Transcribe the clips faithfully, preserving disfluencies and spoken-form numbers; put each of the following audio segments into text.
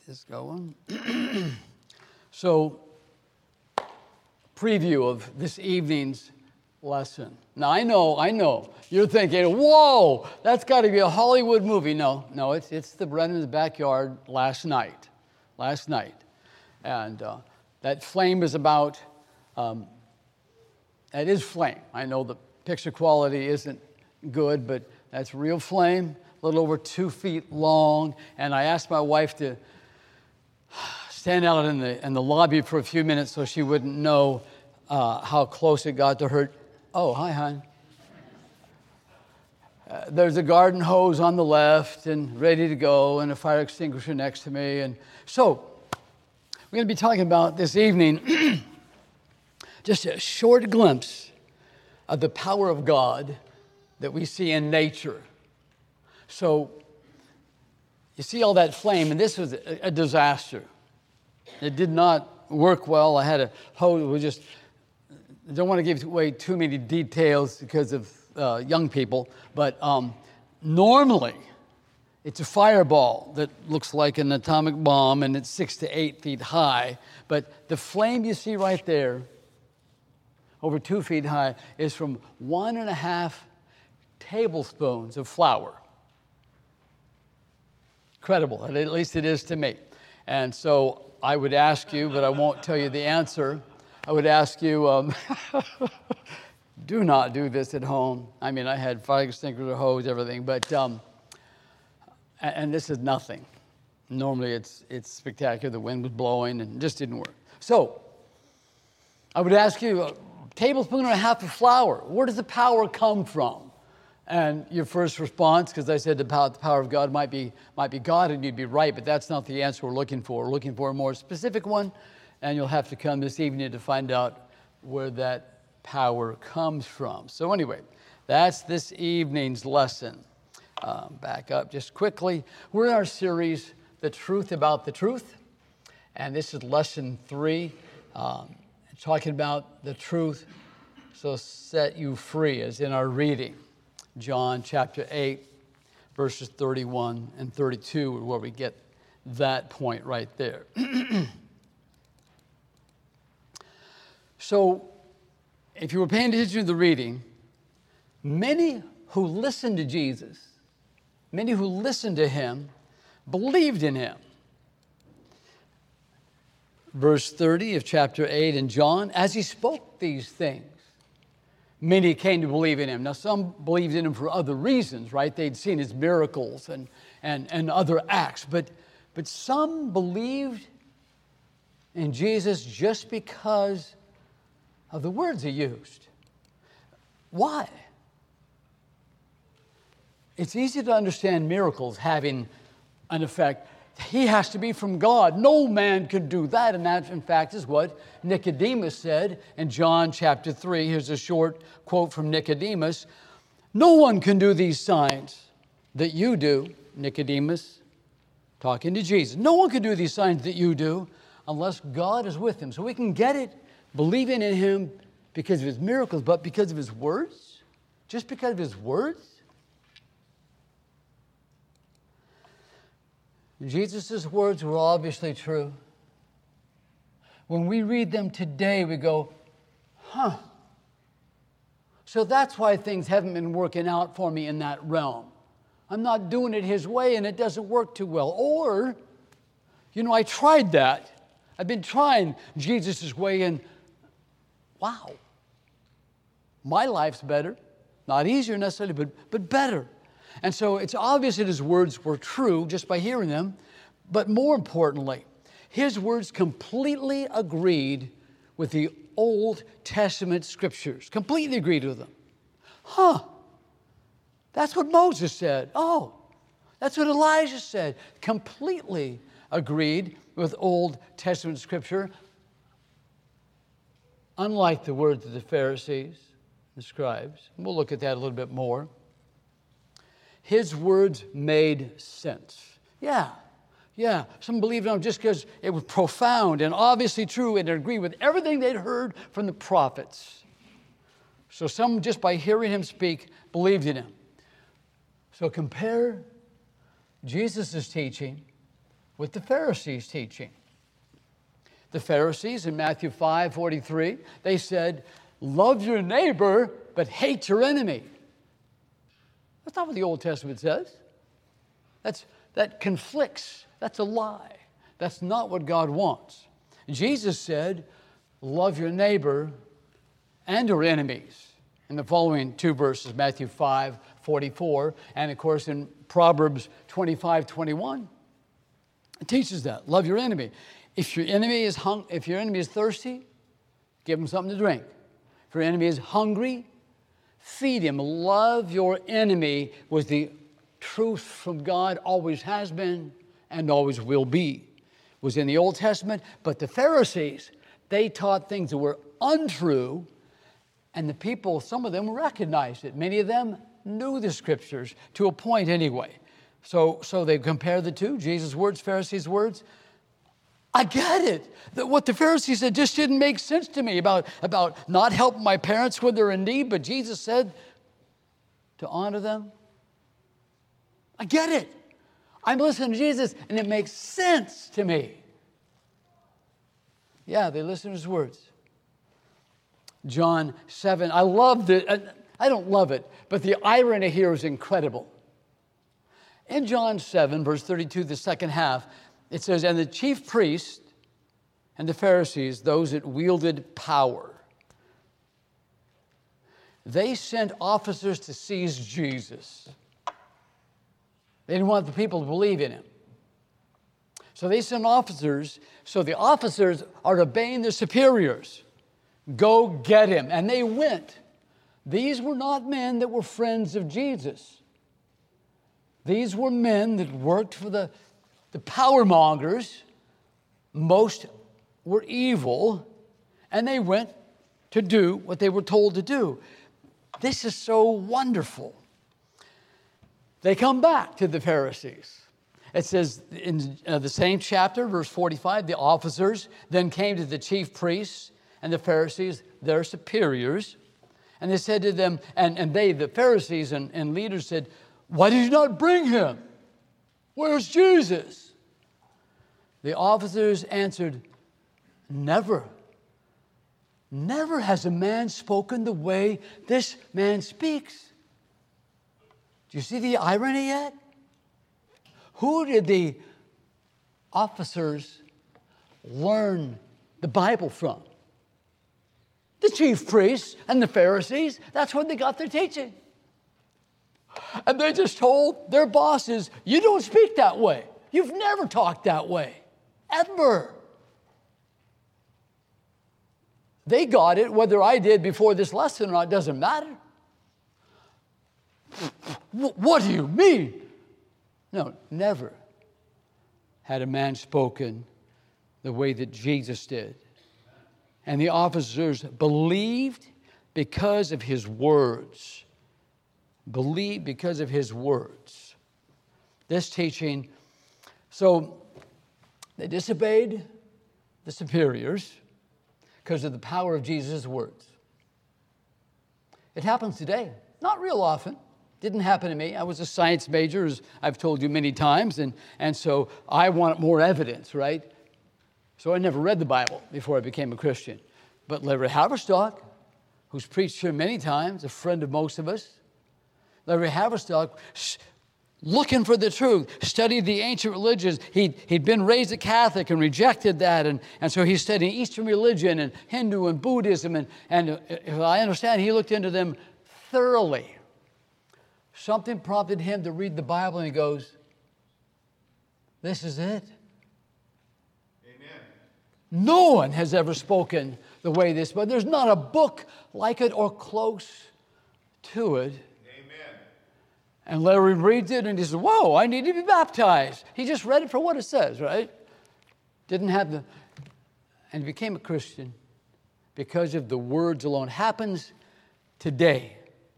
this going. So, preview of this evening's lesson. Now, I know, I know, you're thinking, whoa, that's got to be a Hollywood movie. No, no, it's it's the Brennan's backyard last night, last night. And uh, that flame is about, um, that is flame. I know the picture quality isn't good, but that's real flame, a little over two feet long. And I asked my wife to stand out in the in the lobby for a few minutes so she wouldn't know uh, how close it got to her. Oh, hi, hon. Uh, there's a garden hose on the left and ready to go, and a fire extinguisher next to me. And so, we're going to be talking about this evening just a short glimpse of the power of God that we see in nature. So, you see all that flame, and this was a, a disaster. It did not work well. I had a hose. We just I don't want to give away too many details because of uh, young people, but um, normally it's a fireball that looks like an atomic bomb, and it's six to eight feet high. But the flame you see right there, over two feet high, is from one and a half tablespoons of flour. Incredible, at least it is to me. And so I would ask you, but I won't tell you the answer. I would ask you, um, do not do this at home. I mean, I had fire extinguisher, hose, everything, but, um, and, and this is nothing. Normally it's it's spectacular. The wind was blowing and it just didn't work. So, I would ask you, a tablespoon and a half of flour, where does the power come from? And your first response, because I said the power, the power of God might be, might be God, and you'd be right, but that's not the answer we're looking for. We're looking for a more specific one. And you'll have to come this evening to find out where that power comes from. So anyway, that's this evening's lesson. Um, back up just quickly. We're in our series, The Truth About the Truth. And this is lesson three, um, talking about the truth so set you free, as in our reading. John chapter eight, verses thirty-one and thirty-two, are where we get that point right there. So, if you were paying attention to the reading, many who listened to Jesus, many who listened to him, believed in him. Verse thirty of chapter eight in John, as he spoke these things, many came to believe in him. Now, some believed in him for other reasons, right? They'd seen his miracles and, and, and other acts, but, but some believed in Jesus just because of the words he used. Why? It's easy to understand miracles having an effect. He has to be from God. No man could do that. And that, in fact, is what Nicodemus said in John chapter three. Here's a short quote from Nicodemus. No one can do these signs that you do, Nicodemus, talking to Jesus. No one can do these signs that you do unless God is with him. So we can get it, believing in him because of his miracles, but because of his words? Just because of his words? Jesus' words were obviously true. When we read them today, we go, huh. So that's why things haven't been working out for me in that realm. I'm not doing it his way and it doesn't work too well. Or, you know, I tried that. I've been trying Jesus' way and wow, my life's better. Not easier necessarily, but, but better. And so it's obvious that his words were true just by hearing them. But more importantly, his words completely agreed with the Old Testament scriptures. Completely agreed with them. Huh. That's what Moses said. Oh, that's what Elijah said. Completely agreed with Old Testament scripture. Unlike the words of the Pharisees, the scribes. We'll look at that a little bit more. His words made sense. Yeah, yeah. Some believed in him just because it was profound and obviously true and agreed with everything they'd heard from the prophets. So some, just by hearing him speak, believed in him. So compare Jesus' teaching with the Pharisees' teaching. The Pharisees in Matthew five forty-three, they said, love your neighbor, but hate your enemy. That's not what the Old Testament says. That's, that conflicts. That's a lie. That's not what God wants. Jesus said, love your neighbor and your enemies. In the following two verses, Matthew five forty-four, and of course in Proverbs twenty-five twenty-one, it teaches that. Love your enemy. If your enemy is hung, if your enemy is thirsty, give him something to drink. If your enemy is hungry, feed him. Love your enemy was the truth from God, always has been and always will be. It was in the Old Testament, but the Pharisees, they taught things that were untrue, and the people, some of them recognized it. Many of them knew the scriptures to a point anyway. So, so they compare the two, Jesus' words, Pharisees' words. I get it. That what the Pharisees said just didn't make sense to me about, about not helping my parents when they're in need, but Jesus said to honor them. I get it. I'm listening to Jesus, and it makes sense to me. Yeah, they listen to his words. John seven, I love it. I don't love it, but the irony here is incredible. In John seven, verse thirty-two, the second half, it says, and the chief priests and the Pharisees, those that wielded power, they sent officers to seize Jesus. They didn't want the people to believe in him. So they sent officers, so the officers are obeying their superiors. Go get him. And they went. These were not men that were friends of Jesus. These were men that worked for the, the power mongers. Most were evil, and they went to do what they were told to do. This is so wonderful. They come back to the Pharisees. It says in uh, the same chapter, verse forty-five, the officers then came to the chief priests and the Pharisees, their superiors, and they said to them, and, and they, the Pharisees and, and leaders said, why did you not bring him? Where's Jesus? The officers answered, never. Never has a man spoken the way this man speaks. Do you see the irony yet? Who did the officers learn the Bible from? The chief priests and the Pharisees. That's where they got their teaching. And they just told their bosses, you don't speak that way. You've never talked that way, ever. They got it, whether I did before this lesson or not, doesn't matter. What do you mean? No, never had a man spoken the way that Jesus did. And the officers believed because of his words. Believed because of his words. This teaching, so they disobeyed the superiors because of the power of Jesus' words. It happens today, not real often. Didn't happen to me. I was a science major, as I've told you many times, and, and so I want more evidence, right? So I never read the Bible before I became a Christian. But Larry Haverstock, who's preached here many times, a friend of most of us, Larry Haverstock, looking for the truth, studied the ancient religions. He'd, he'd been raised a Catholic and rejected that, and, and so he's studying Eastern religion and Hindu and Buddhism, and, and if I understand, he looked into them thoroughly. Something prompted him to read the Bible, and he goes, this is it. Amen. No one has ever spoken the way this, but there's not a book like it or close to it. Amen. And Larry reads it, and he says, whoa, I need to be baptized. He just read it for what it says, right? Didn't have the, and became a Christian because of the words alone. Happens today.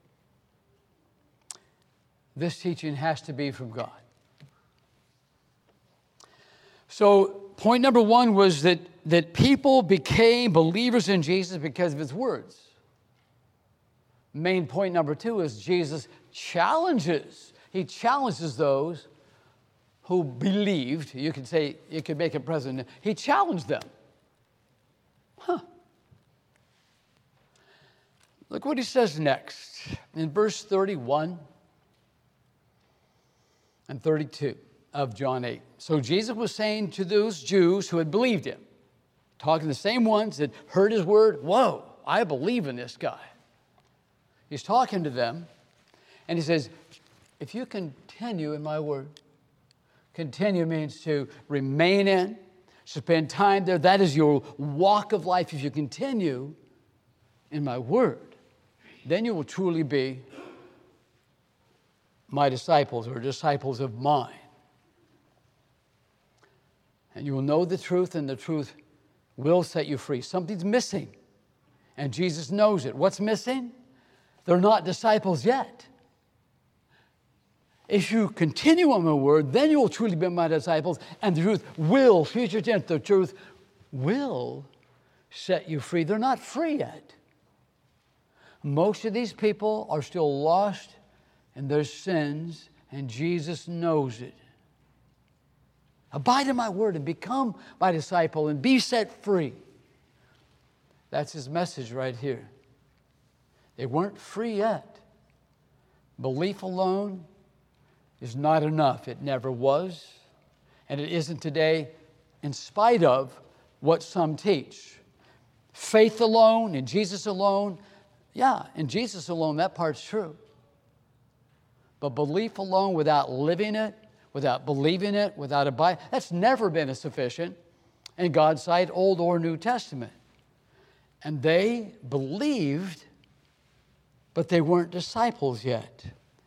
This teaching has to be from God. So point number one was that, that people became believers in Jesus because of his words. Main point number two is Jesus challenges. He challenges those who believed, you could say, you could make it present, he challenged them. Huh. Look what he says next in verse thirty-one and thirty-two of John eight. So Jesus was saying to those Jews who had believed him, talking to the same ones that heard his word, whoa, I believe in this guy. He's talking to them, and he says, if you continue in my word, continue means to remain in, spend time there. That is your walk of life. If you continue in my word, then you will truly be my disciples or disciples of mine. And you will know the truth, and the truth will set you free. Something's missing, and Jesus knows it. What's missing? They're not disciples yet. If you continue on my word, then you will truly be my disciples, and the truth will, future tense, the truth will set you free. They're not free yet. Most of these people are still lost in their sins, and Jesus knows it. Abide in my word and become my disciple and be set free. That's his message right here. They weren't free yet. Belief alone is not enough. It never was, and it isn't today, in spite of what some teach. Faith alone, in Jesus alone, yeah, in Jesus alone, that part's true. But belief alone without living it, without believing it, without abiding, that's never been sufficient in God's sight, Old or New Testament. And they believed, but they weren't disciples yet.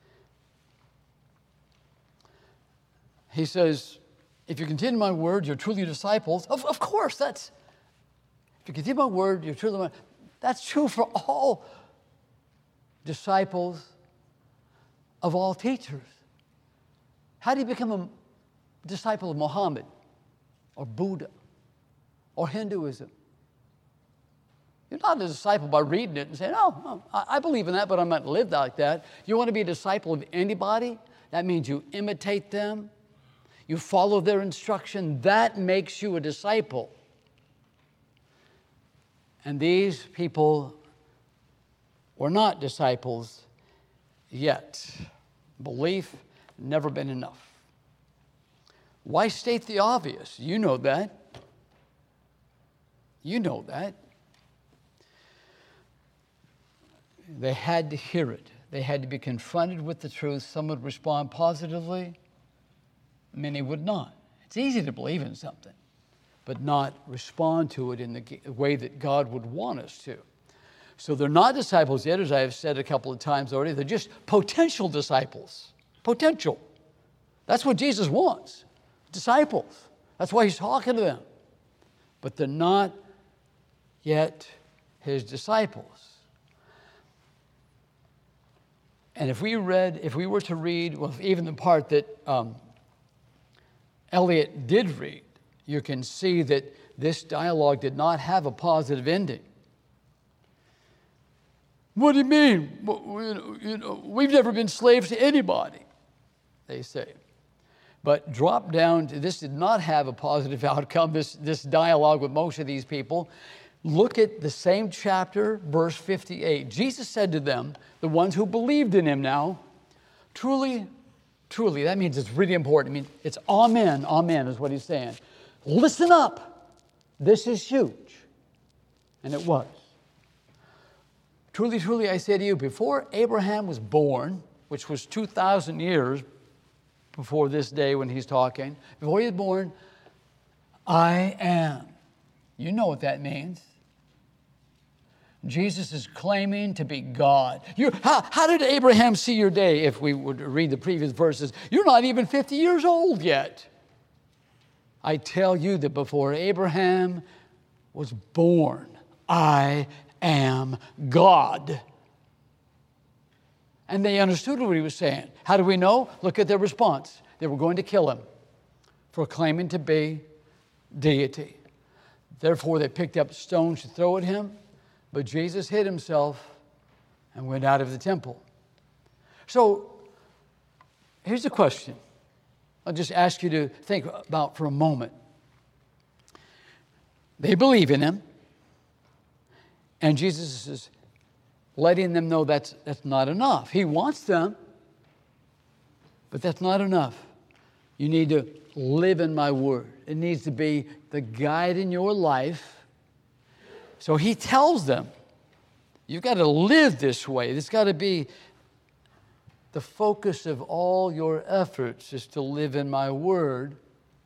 He says, if you continue my word, you're truly disciples. Of, of course, that's, if you continue my word, you're truly my, that's true for all disciples of all teachers. How do you become a disciple of Muhammad or Buddha or Hinduism? You're not a disciple by reading it and saying, oh, oh I believe in that, but I'm not lived like that. You want to be a disciple of anybody? That means you imitate them. You follow their instruction. That makes you a disciple. And these people were not disciples yet. Belief never been enough. Why state the obvious? You know that. You know that. They had to hear it. They had to be confronted with the truth. Some would respond positively. Many would not. It's easy to believe in something, but not respond to it in the way that God would want us to. So they're not disciples yet, as I have said a couple of times already. They're just potential disciples. Potential. That's what Jesus wants. Disciples. That's why he's talking to them. But they're not yet his disciples. And if we read, if we were to read, well, even the part that um, Eliot did read, you can see that this dialogue did not have a positive ending. What do you mean? You know, we've never been slaves to anybody, they say. But drop down to, this did not have a positive outcome, this, this dialogue with most of these people. Look at the same chapter, verse fifty-eight. Jesus said to them, the ones who believed in him now, truly, truly, that means it's really important. I mean, it's amen, amen is what he's saying. Listen up. This is huge. And it was. Truly, truly, I say to you, before Abraham was born, which was two thousand years before this day when he's talking, before he was born, I am. You know what that means. Jesus is claiming to be God. You, how, how did Abraham see your day? If we would read the previous verses, you're not even fifty years old yet. I tell you that before Abraham was born, I am God. And they understood what he was saying. How do we know? Look at their response. They were going to kill him for claiming to be deity. Therefore, they picked up stones to throw at him, but Jesus hid himself and went out of the temple. So, here's the question. I'll just ask you to think about for a moment. They believe in him, and Jesus is letting them know that's, that's not enough. He wants them, but that's not enough. You need to live in my word. It needs to be the guide in your life. So he tells them, you've got to live this way. It's got to be the focus of all your efforts is to live in my word.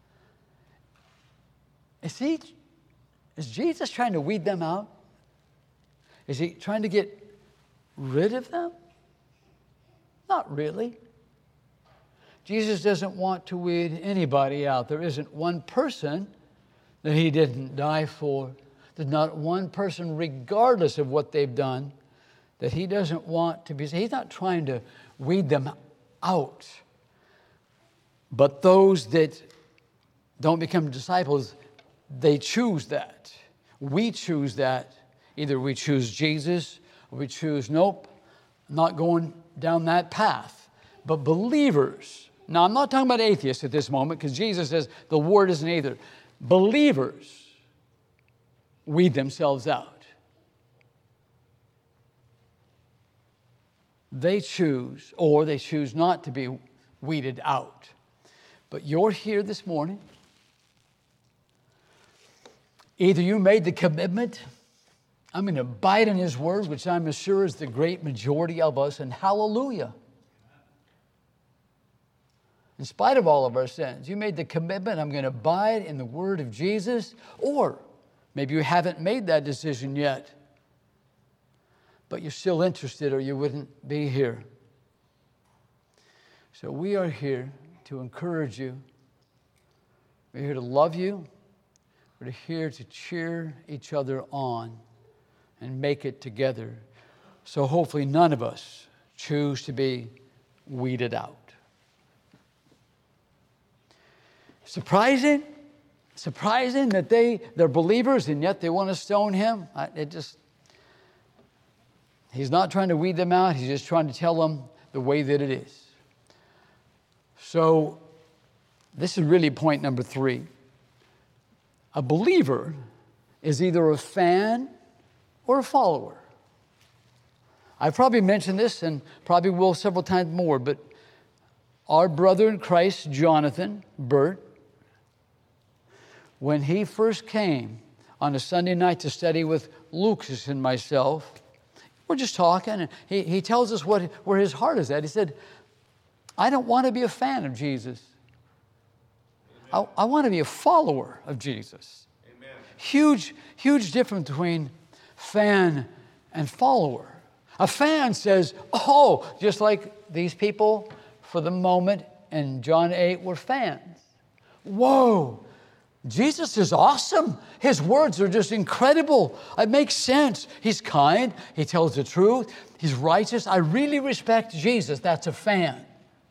Is he, is Jesus trying to weed them out? Is he trying to get rid of them? Not really. Jesus doesn't want to weed anybody out. There isn't one person that he didn't die for. There's not one person, regardless of what they've done, that he doesn't want to be. He's not trying to weed them out. But those that don't become disciples, they choose that. We choose that. Either we choose Jesus, or we choose, nope, I'm not going down that path. But believers, now I'm not talking about atheists at this moment, because Jesus says the word isn't either. Believers weed themselves out. They choose, or they choose not to be weeded out. But you're here this morning. Either you made the commitment, I'm going to abide in his word, which I'm sure is the great majority of us, and hallelujah. In spite of all of our sins, you made the commitment, I'm going to abide in the word of Jesus, or maybe you haven't made that decision yet, but you're still interested or you wouldn't be here. So we are here to encourage you. We're here to love you. We're here to cheer each other on and make it together. So hopefully none of us choose to be weeded out. Surprising? Surprising that they, they're believers and yet they want to stone him? I, it just... He's not trying to weed them out. He's just trying to tell them the way that it is. So this is really point number three. A believer is either a fan or a follower. I've probably mentioned this and probably will several times more, but our brother in Christ, Jonathan Burt, when he first came on a Sunday night to study with Lucas and myself, we're just talking, and he, he tells us what, where his heart is at. He said, I don't want to be a fan of Jesus. I, I want to be a follower of Jesus. Amen. Huge, huge difference between fan and follower. A fan says, oh, just like these people for the moment in John eight were fans. Whoa, Jesus is awesome. His words are just incredible. It makes sense. He's kind. He tells the truth. He's righteous. I really respect Jesus. That's a fan.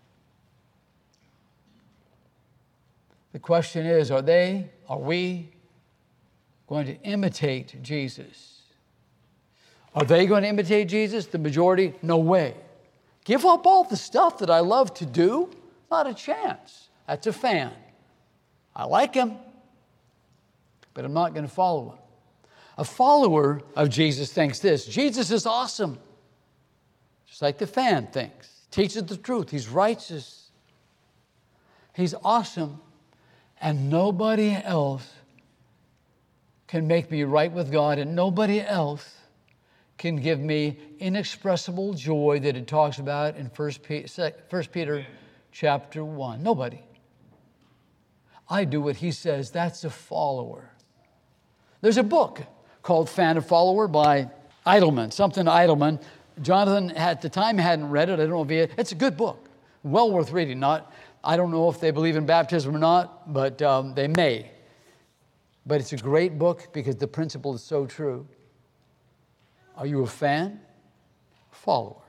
The question is, are they, are we going to imitate Jesus? Are they going to imitate Jesus? The majority? No way. Give up all the stuff that I love to do? Not a chance. That's a fan. I like him, but I'm not going to follow him. A follower of Jesus thinks this: Jesus is awesome. Just like the fan thinks. Teaches the truth. He's righteous. He's awesome. And nobody else can make me right with God, and nobody else can give me inexpressible joy that it talks about in First Peter chapter one. Nobody. I do what he says. That's a follower. There's a book called Fan and Follower by Idleman, something Idleman. Jonathan, at the time, hadn't read it. I don't know if he had. It's a good book. Well worth reading. Not, I don't know if they believe in baptism or not, but um, they may. But it's a great book because the principle is so true. Are you a fan? Follower.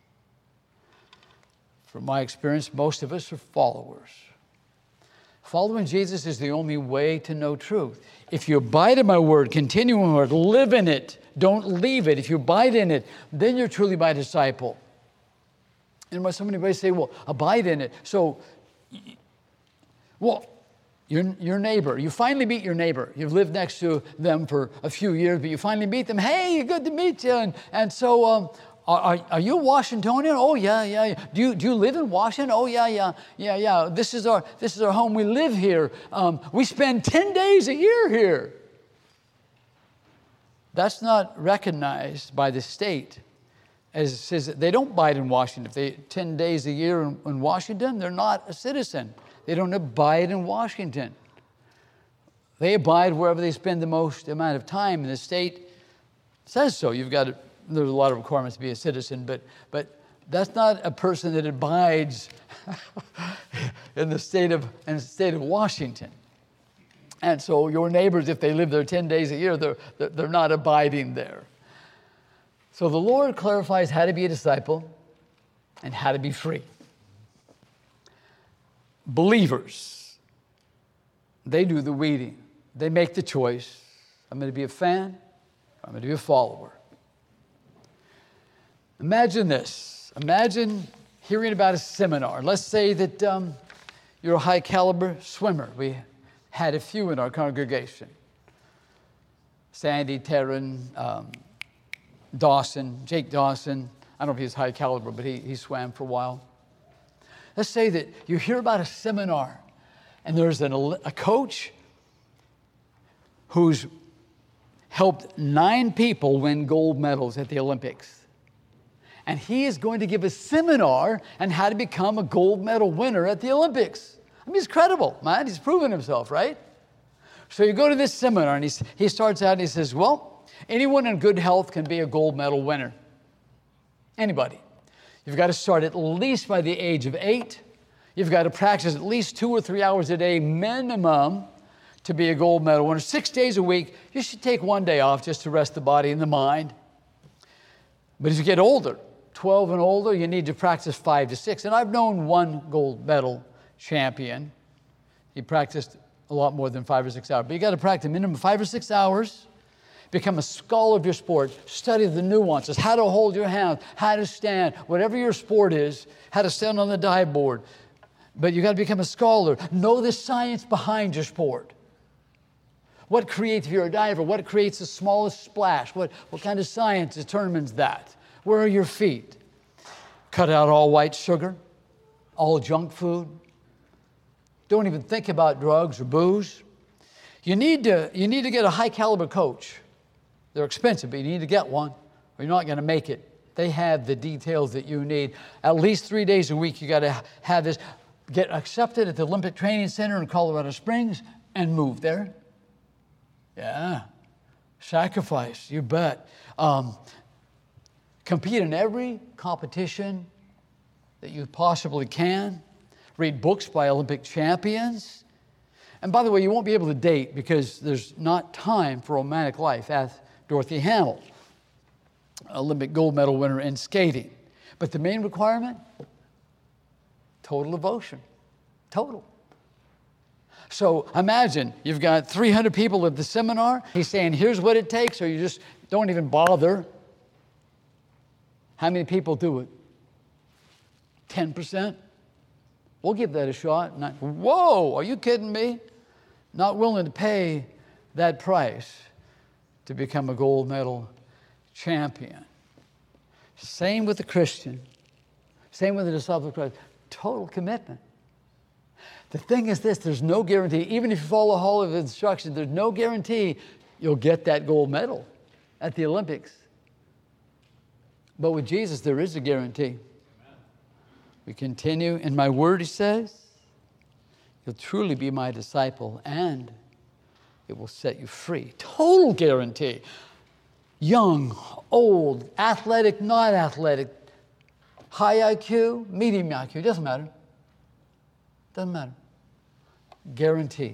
From my experience, most of us are followers. Following Jesus is the only way to know truth. If you abide in my word, continue in my word, live in it, don't leave it. If you abide in it, then you're truly my disciple. And when somebody may say, well, abide in it. So Well, your, your neighbor, you finally meet your neighbor. You've lived next to them for a few years, but you finally meet them. Hey, good to meet you. And, and so, um, are, are you a Washingtonian? Oh, yeah, yeah, yeah. Do you, do you live in Washington? Oh, yeah, yeah, yeah, yeah. This is our, this is our home. We live here. Um, we spend ten days a year here. That's not recognized by the state. As it says, they don't abide in Washington. If they ten days a year in, in Washington, they're not a citizen. They don't abide in Washington. They abide wherever they spend the most amount of time, and the state says so. You've got to, there's a lot of requirements to be a citizen, but but that's not a person that abides in the state of in the state of Washington. And so your neighbors, if they live there ten days a year, they're they're not abiding there. So the Lord clarifies how to be a disciple and how to be free. Believers, they do the weeding. They make the choice. I'm going to be a fan. I'm going to be a follower. Imagine this. Imagine hearing about a seminar. Let's say that um, you're a high caliber swimmer. We had a few in our congregation. Sandy, Taryn, um, Dawson, Jake Dawson. I don't know if he's high caliber, but he, he swam for a while. Let's say that you hear about a seminar and there's an, a coach who's helped nine people win gold medals at the Olympics. And he is going to give a seminar on how to become a gold medal winner at the Olympics. I mean, he's credible, man. He's proven himself, right? So you go to this seminar and he's, he starts out and he says, well, anyone in good health can be a gold medal winner. Anybody. You've got to start at least by the age of eight. You've got to practice at least two or three hours a day minimum to be a gold medal winner. Six days a week, you should take one day off just to rest the body and the mind. But as you get older, twelve and older, you need to practice five to six. And I've known one gold medal champion. He practiced a lot more than five or six hours. But you got to practice minimum five or six hours. Become a scholar of your sport. Study the nuances, how to hold your hand, how to stand, whatever your sport is, how to stand on the dive board. But you got to become a scholar. Know the science behind your sport. What creates, if you're a diver, what creates the smallest splash? What, what kind of science determines that? Where are your feet? Cut out all white sugar, all junk food. Don't even think about drugs or booze. You need to, you need to get a high caliber coach. They're expensive, but you need to get one or you're not going to make it. They have the details that you need. At least three days a week, you got to have this. Get accepted at the Olympic Training Center in Colorado Springs and move there. Yeah. Sacrifice, you bet. Um, compete in every competition that you possibly can. Read books by Olympic champions. And by the way, you won't be able to date because there's not time for romantic life. Ask Dorothy Hamill, Olympic gold medal winner in skating. But the main requirement, total devotion. Total. So imagine you've got three hundred people at the seminar. He's saying, here's what it takes, or you just don't even bother. How many people do it? ten percent? We'll give that a shot. Not, whoa, are you kidding me? Not willing to pay that price to become a gold medal champion. Same with the Christian. Same with the disciple of Christ. Total commitment. The thing is this, there's no guarantee. Even if you follow all of the instructions, there's no guarantee you'll get that gold medal at the Olympics. But with Jesus, there is a guarantee. We continue, in my word, he says, you'll truly be my disciple, and it will set you free. Total guarantee. Young, old, athletic, not athletic, high I Q, medium I Q, doesn't matter. Doesn't matter. Guarantee.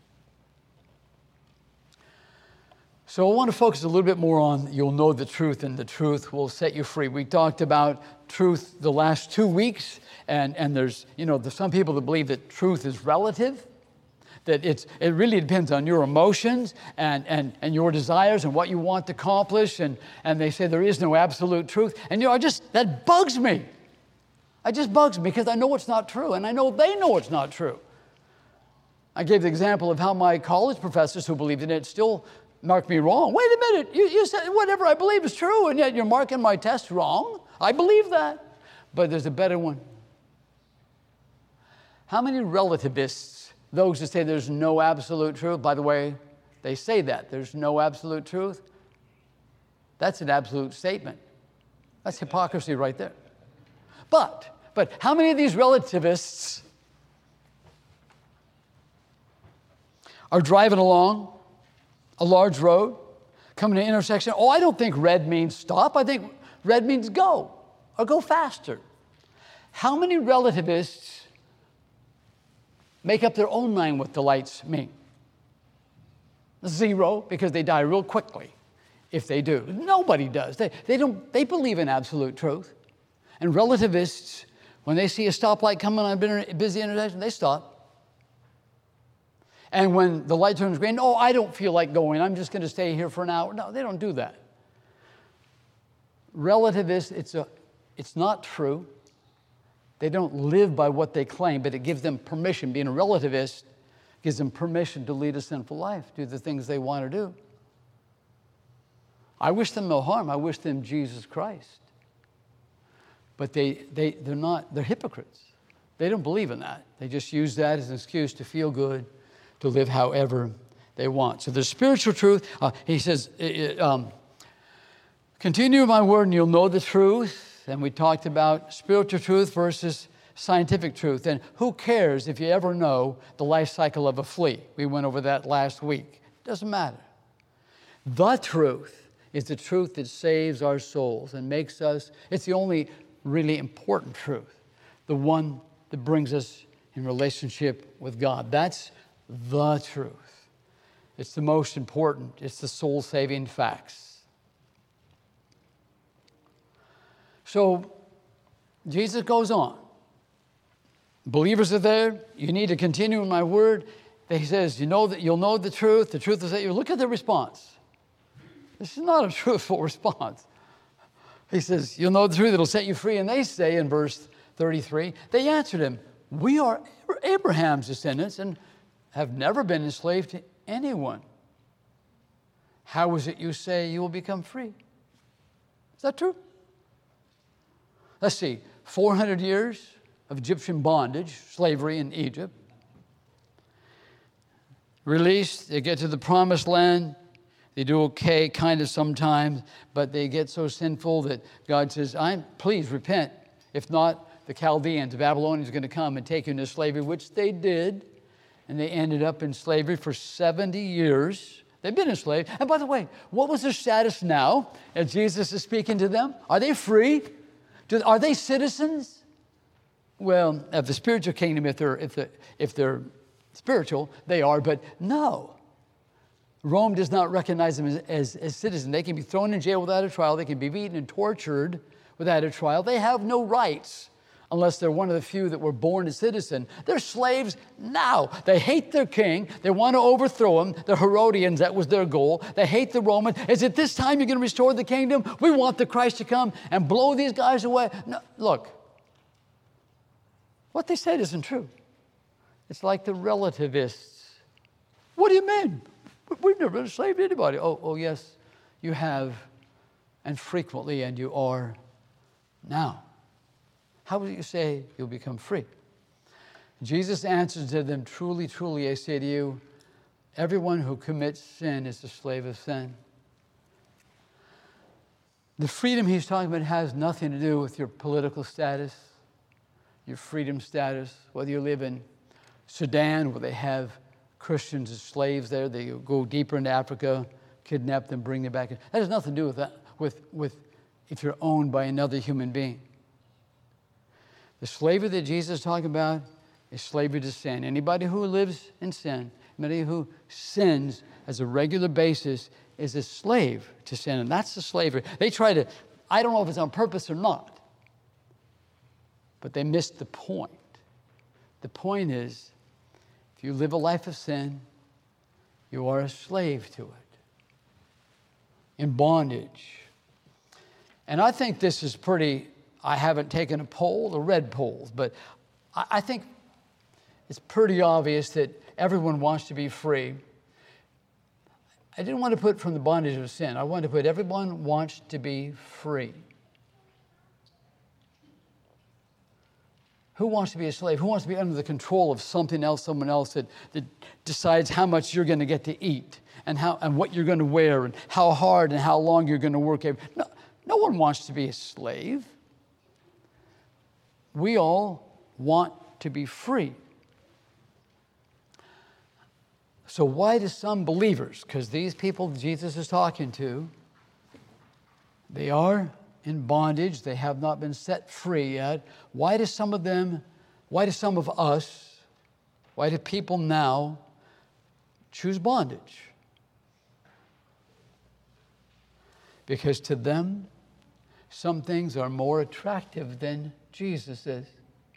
So I want to focus a little bit more on you'll know the truth, and the truth will set you free. We talked about truth the last two weeks, and, and there's, you know, there's some people that believe that truth is relative, that it's, it really depends on your emotions and, and, and your desires and what you want to accomplish, and, and they say there is no absolute truth. And, you know, I just, that bugs me. It just bugs me because I know it's not true, and I know they know it's not true. I gave the example of how my college professors who believed in it still marked me wrong. Wait a minute, you, you said whatever I believe is true, and yet you're marking my test wrong. I believe that. But there's a better one. How many relativists, those who say there's no absolute truth, by the way, they say that, there's no absolute truth. That's an absolute statement. That's hypocrisy right there. But, but how many of these relativists are driving along a large road, coming to an intersection? Oh, I don't think red means stop. I think red means go, or go faster. How many relativists make up their own mind what the lights mean? Zero, because they die real quickly if they do. Nobody does. They, they don't. They believe in absolute truth. And relativists, when they see a stoplight coming on a busy intersection, they stop. And when the light turns green, oh, I don't feel like going. I'm just going to stay here for an hour. No, they don't do that. Relativists, it's a, it's not true. They don't live by what they claim, but it gives them permission. Being a relativist gives them permission to lead a sinful life, do the things they want to do. I wish them no harm. I wish them Jesus Christ. But they, they, they're not, they're hypocrites. They don't believe in that. They just use that as an excuse to feel good, to live however they want. So the spiritual truth, uh, he says, um, continue my word and you'll know the truth. And we talked about spiritual truth versus scientific truth. And who cares if you ever know the life cycle of a flea? We went over that last week. It doesn't matter. The truth is the truth that saves our souls and makes us, it's the only really important truth, the one that brings us in relationship with God. That's the truth. It's the most important. It's the soul-saving facts. So Jesus goes on. Believers are there. You need to continue in my word. He says, you know that you'll know the truth. The truth is that you look at the response. This is not a truthful response. He says, you'll know the truth. It'll set you free. And they say in verse thirty-three, they answered him, we are Abraham's descendants and have never been enslaved to anyone. How is it you say you will become free? Is that true? Let's see, four hundred years of Egyptian bondage, slavery in Egypt. Released, they get to the promised land. They do okay kind of sometimes, but they get so sinful that God says, I'm, please repent. If not, the Chaldeans, the Babylonians are going to come and take you into slavery, which they did. And they ended up in slavery for seventy years. They've been enslaved. And by the way, what was their status now as Jesus is speaking to them? Are they free? Do, are they citizens? Well, of the spiritual kingdom, if they're, if, the, if they're spiritual, they are, but no. Rome does not recognize them as, as, as citizens. They can be thrown in jail without a trial. They can be beaten and tortured without a trial. They have no rights unless they're one of the few that were born a citizen. They're slaves now. They hate their king. They want to overthrow him. The Herodians, that was their goal. They hate the Romans. Is it this time you're going to restore the kingdom? We want the Christ to come and blow these guys away. No, look, what they said isn't true. It's like the relativists. What do you mean? We've never enslaved anybody. Oh, oh, yes, you have, and frequently, and you are now. How will you say you'll become free? Jesus answered to them, truly, truly, I say to you, everyone who commits sin is a slave of sin. The freedom he's talking about has nothing to do with your political status, your freedom status, whether you live in Sudan, where they have Christians as slaves there. They go deeper into Africa, kidnap them, bring them back. That has nothing to do with that, with, with if you're owned by another human being. The slavery that Jesus is talking about is slavery to sin. Anybody who lives in sin, anybody who sins as a regular basis is a slave to sin, and that's the slavery. They try to, I don't know if it's on purpose or not, but they missed the point. The point is, if you live a life of sin, you are a slave to it, in bondage. And I think this is pretty, I haven't taken a poll, the red polls, but I, I think it's pretty obvious that everyone wants to be free. I didn't want to put from the bondage of sin. I wanted to put everyone wants to be free. Who wants to be a slave? Who wants to be under the control of something else, someone else that, that decides how much you're going to get to eat and how and what you're going to wear and how hard and how long you're going to work? No, no one wants to be a slave. We all want to be free. So why do some believers, because these people Jesus is talking to, they are in bondage, they have not been set free yet. Why do some of them, why do some of us, why do people now choose bondage? Because to them, some things are more attractive than Jesus is.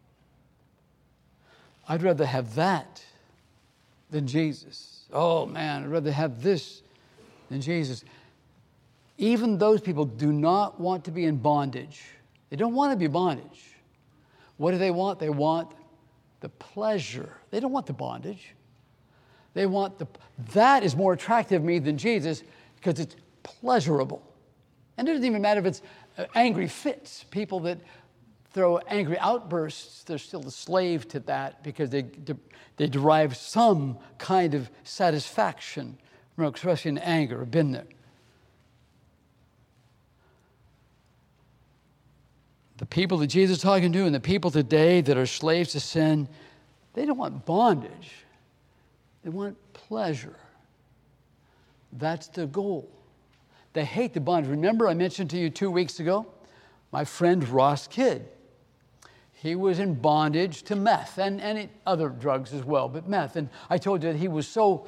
I'd rather have that than Jesus. Oh man, I'd rather have this than Jesus. Even those people do not want to be in bondage. They don't want to be bondage. What do they want? They want the pleasure. They don't want the bondage. They want the, that is more attractive to me than Jesus because it's pleasurable. And it doesn't even matter if it's angry fits. People that throw angry outbursts, they're still a slave to that because they, they derive some kind of satisfaction from expressing anger. I've been there. The people that Jesus is talking to and the people today that are slaves to sin, they don't want bondage. They want pleasure. That's the goal. They hate the bondage. Remember I mentioned to you two weeks ago, my friend Ross Kidd. He was in bondage to meth and, and it, other drugs as well, but meth. And I told you that he was so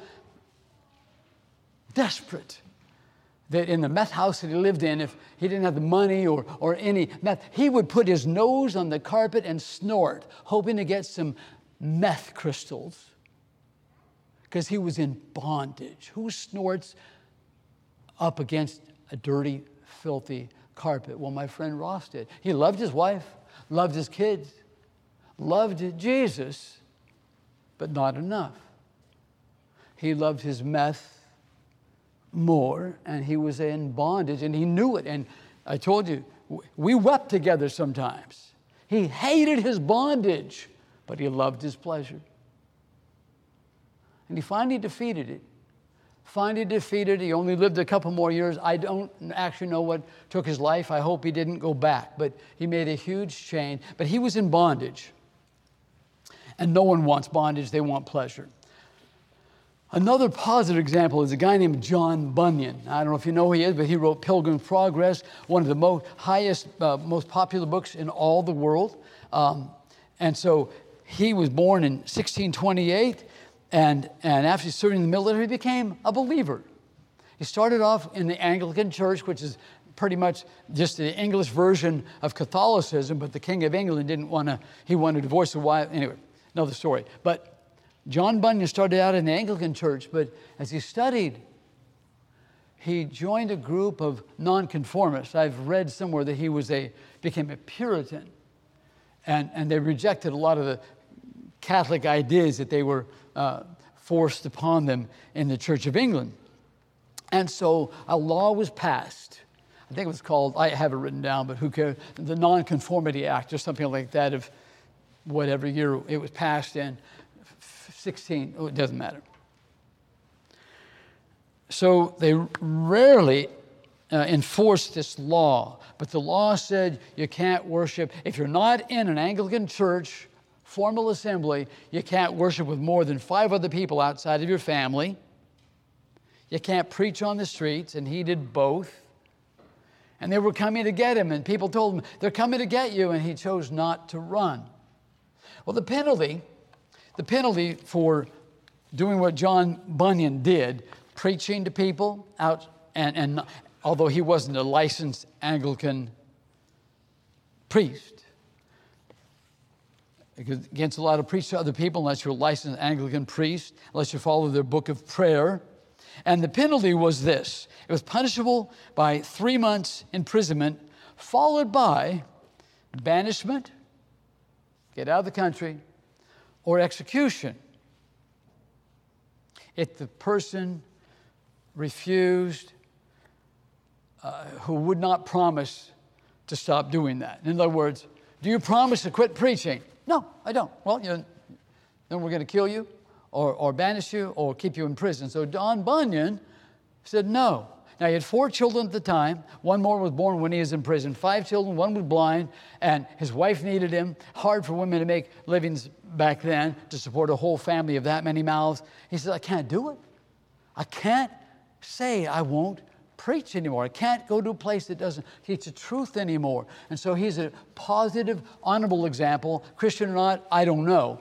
desperate that in the meth house that he lived in, if he didn't have the money or, or any meth, he would put his nose on the carpet and snort, hoping to get some meth crystals, because he was in bondage. Who snorts up against a dirty, filthy carpet? Well, my friend Ross did. He loved his wife, loved his kids, loved Jesus, but not enough. He loved his meth more, and he was in bondage, and he knew it. And I told you, we wept together sometimes. He hated his bondage, but he loved his pleasure. And he finally defeated it. Finally defeated. He only lived a couple more years. I don't actually know what took his life. I hope he didn't go back, but he made a huge change. But he was in bondage. And no one wants bondage. They want pleasure. Another positive example is a guy named John Bunyan. I don't know if you know who he is, but he wrote Pilgrim's Progress, one of the most highest, uh, most popular books in all the world. Um, and so he was born in sixteen twenty-eight, and, and after serving in the military, he became a believer. He started off in the Anglican Church, which is pretty much just the English version of Catholicism, but the King of England didn't want to, he wanted to divorce the wife. Anyway, another story. But John Bunyan started out in the Anglican Church, but as he studied, he joined a group of nonconformists. I've read somewhere that he was a became a Puritan, and, and they rejected a lot of the Catholic ideas that they were uh, forced upon them in the Church of England. And so a law was passed. I think it was called, I have it written down, but who cares, the Nonconformity Act or something like that of whatever year it was passed in. sixteen, oh, it doesn't matter. So they rarely uh, enforced this law, but the law said you can't worship. If you're not in an Anglican church, formal assembly, you can't worship with more than five other people outside of your family. You can't preach on the streets, and he did both. And they were coming to get him, and people told him, they're coming to get you, and he chose not to run. Well, the penalty The penalty for doing what John Bunyan did, preaching to people out, and, and although he wasn't a licensed Anglican priest, against a lot of preach to other people unless you're a licensed Anglican priest, unless you follow their book of prayer. And the penalty was this. It was punishable by three months imprisonment, followed by banishment, get out of the country, or execution. if the person refused, uh, who would not promise to stop doing that. In other words, do you promise to quit preaching? No, I don't. Well, you know, then we're going to kill you or, or banish you or keep you in prison. So John Bunyan said no. Now, he had four children at the time. One more was born when he was in prison. Five children, one was blind, and his wife needed him. Hard for women to make livings back then to support a whole family of that many mouths. He said, I can't do it. I can't say I won't preach anymore. I can't go to a place that doesn't teach the truth anymore. And so he's a positive, honorable example. Christian or not, I don't know.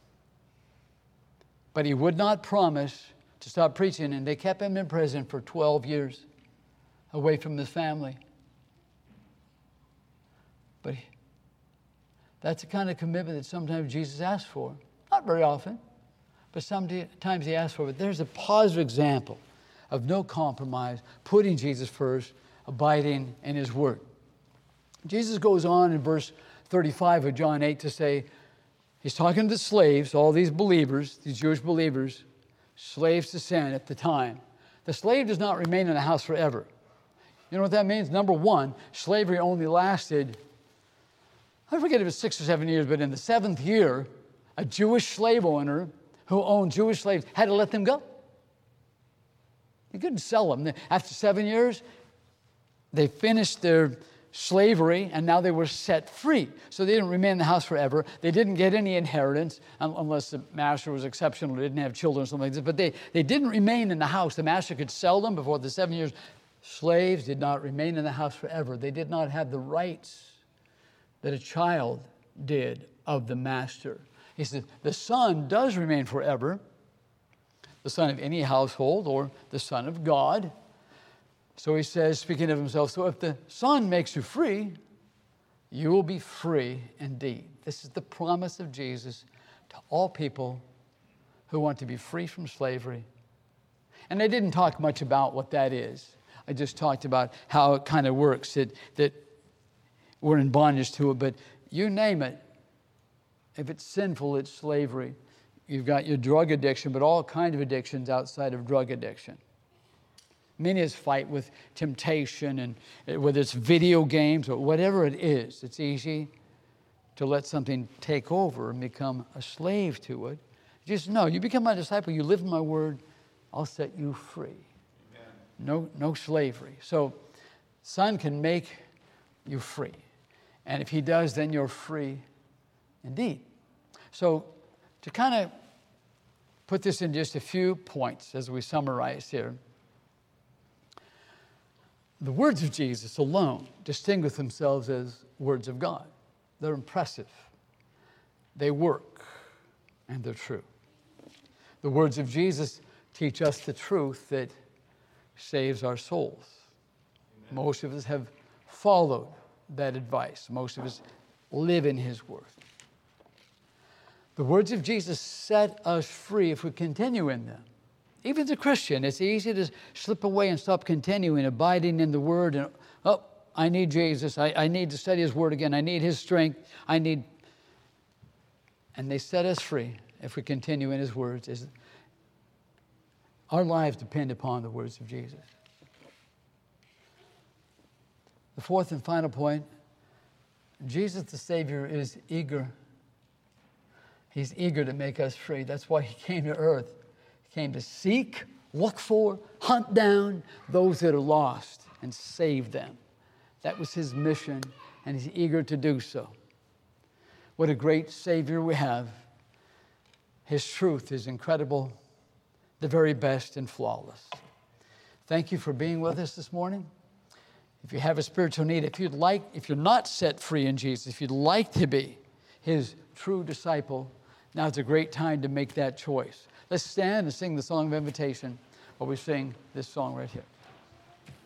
But he would not promise to stop preaching, and they kept him in prison for twelve years, away from his family. But he, that's the kind of commitment that sometimes Jesus asks for. Not very often, but sometimes he asks for it. But there's a positive example of no compromise, putting Jesus first, abiding in his word. Jesus goes on in verse thirty-five of John eight to say, he's talking to the slaves, all these believers, these Jewish believers, slaves to sin at the time. The slave does not remain in the house forever. You know what that means? Number one, slavery only lasted, I forget if it was six or seven years, but in the seventh year, a Jewish slave owner who owned Jewish slaves had to let them go. You couldn't sell them. After seven years, they finished their slavery, and now they were set free. So they didn't remain in the house forever. They didn't get any inheritance, unless the master was exceptional, didn't have children or something like that. But they, they didn't remain in the house. The master could sell them before the seven years. Slaves did not remain in the house forever. They did not have the rights that a child did of the master. He said, the son does remain forever, the son of any household or the son of God. So he says, speaking of himself, so if the Son makes you free, you will be free indeed. This is the promise of Jesus to all people who want to be free from slavery. And I didn't talk much about what that is. I just talked about how it kind of works, that, that we're in bondage to it. But you name it, if it's sinful, it's slavery. You've got your drug addiction, but all kinds of addictions outside of drug addiction. Many of us fight with temptation, and whether it's video games or whatever it is, it's easy to let something take over and become a slave to it. Just know, you become my disciple, you live in my word, I'll set you free. Amen. No, no slavery. So, Son can make you free. And if he does, then you're free indeed. So, to kind of put this in just a few points as we summarize here, the words of Jesus alone distinguish themselves as words of God. They're impressive. They work, and they're true. The words of Jesus teach us the truth that saves our souls. Amen. Most of us have followed that advice. Most of us live in his word. The words of Jesus set us free if we continue in them. Even as a Christian, it's easy to slip away and stop continuing, abiding in the word. And, oh, I need Jesus. I, I need to study his word again. I need his strength. I need... And they set us free if we continue in his words. Is our lives depend upon the words of Jesus. The fourth and final point, Jesus the Savior is eager. He's eager to make us free. That's why he came to earth. He came to seek, look for, hunt down those that are lost and save them. That was his mission, and he's eager to do so. What a great Savior we have. His truth is incredible, the very best and flawless. Thank you for being with us this morning. If you have a spiritual need, if you'd like, if you're not set free in Jesus, if you'd like to be his true disciple, now's a great time to make that choice. Let's stand and sing the song of invitation while we sing this song right here.